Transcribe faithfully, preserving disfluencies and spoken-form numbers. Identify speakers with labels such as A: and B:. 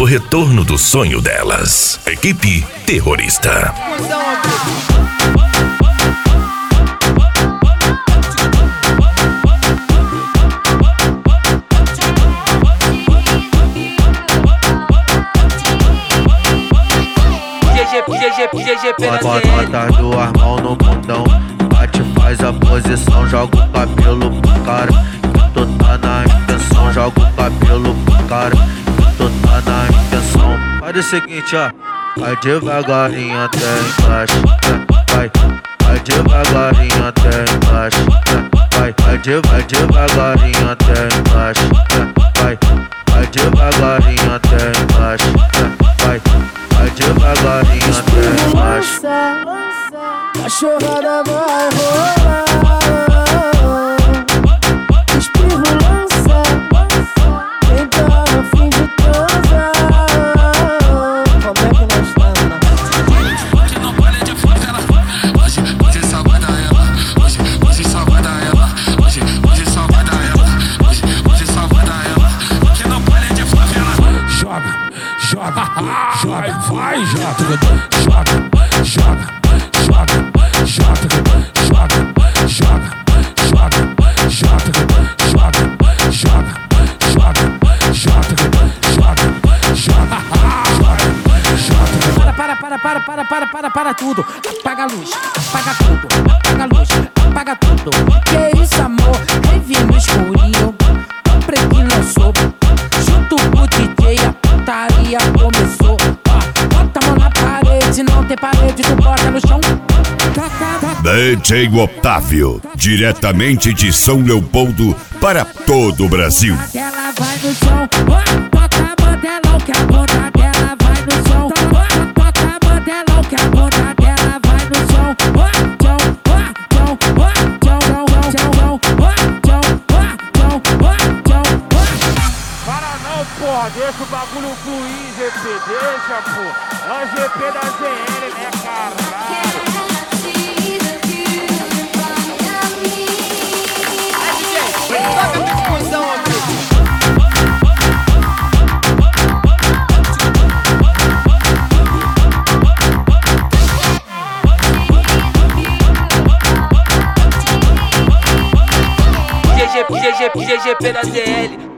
A: retorno do sonho delas. Equipe Terrorista.
B: Bota atrás do armão no mundão, bate, faz a posição, joga o cabelo pro cara. Que tu tá na intenção, joga o cabelo pro cara. Que tu tá na intenção. Faz o seguinte, ó, vai devagarinho até embaixo, vai, vai devagarinho até embaixo, vai, vai, de, vai devagarinho até embaixo, vai, vai devagarinho até embaixo, vai, vai devagarinho até embaixo.
C: Cachorrada vai rolar, espirro lança, quem tá a fim de transar. Como é que nós estamos?
D: Hoje não pode de favela, hoje, hoje só vai dar ela, hoje, hoje só vai dar ela, hoje, hoje só vai dar ela, hoje, hoje só vai dar ela. Hoje não pode de favela. Joga, joga, joga, vai, joga, joga, joga. Joga, joga, joga, joga, joga, joga, joga, joga, joga, joga, joga. Para, para, para, para, para, para, para tudo. Apaga a luz, apaga tudo, apaga a luz, apaga tudo. Que isso, amor? Revi no escurinho, tão preto que não sou. Junto com o D J, a putaria começou. Bota a mão na parede, não tem parede, tu bota no chão.
A: D J Otávio, diretamente de São Leopoldo para todo o Brasil.
C: Ela vai no chão, toca modelão que a bunda dela vai no chão. Toca modelão que a bunda dela vai no chão. Chão, chão, chão, chão, chão, chão, chão.
E: Para não, porra, deixa o bagulho fluir, G P, deixa, pô. É o G P da Z L, né, caralho?
F: G G, G G, G G P da Z L.